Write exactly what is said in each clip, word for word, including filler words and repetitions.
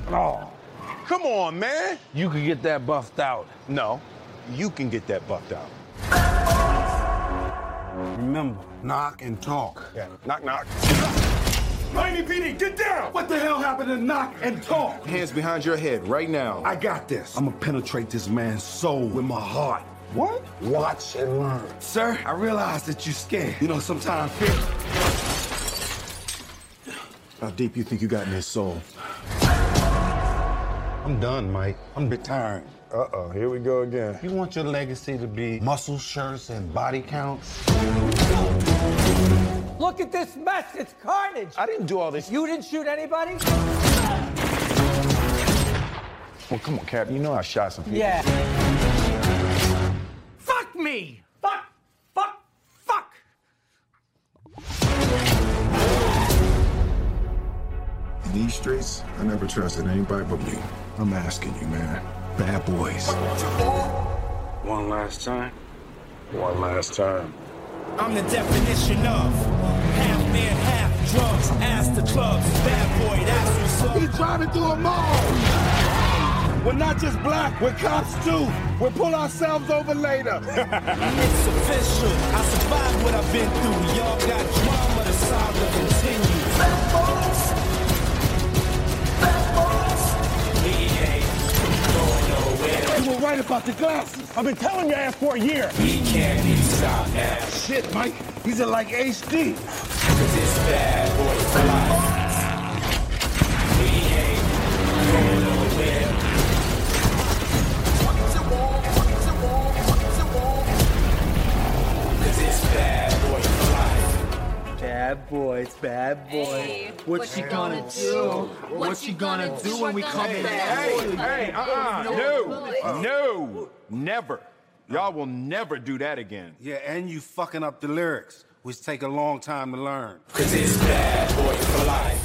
Oh. Come on, man. You can get that buffed out. No, you can get that buffed out. Remember, knock and talk. Yeah, knock, knock. Miami P D, get down! What the hell happened to knock and talk? Hands behind your head right now. I got this. I'm gonna penetrate this man's soul with my heart. What? Watch and learn. Sir, I realize that you're scared. You know, sometimes fear. How deep you think you got in his soul? I'm done, Mike. I'm retiring. Uh-oh, here we go again. You want your legacy to be muscle shirts and body counts? Look at this mess, it's carnage. I didn't do all this. You didn't shoot anybody? Well, come on, Cap, you know I shot some people. Yeah. Fuck me! Fuck! Fuck! Fuck! In these streets, I never trusted anybody but you. I'm asking you, man. Bad boys. One last time. One last time. I'm the definition of half man, half drugs. Ask the clubs, bad boy, that's what's up. He's driving through a mall. We're not just black, we're cops too. We'll pull ourselves over later. It's official. I survived what I've been through. Y'all got drama, the saga continues. Bad boys. Bad boys. We ain't going nowhere. You were right about the glasses. I've been telling your ass for a year. We can't be stopped now. Shit, Mike. These are like H D. Cause it's bad boy for life. We ain't going nowhere. Cause it's bad boy for life. Bad boys, bad boys. Hey, what, what you you gonna, gonna do? do? What, What you you gonna, gonna do do when we when come we in? come Hey, back? hey, uh-uh, no, no, never. Y'all will never do that again. Yeah, and you fucking up the lyrics, which take a long time to learn. Cause it's bad boy for life.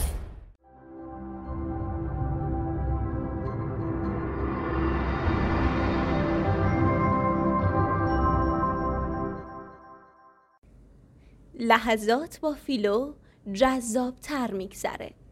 لحظات با فیلو جذاب تر میگذره.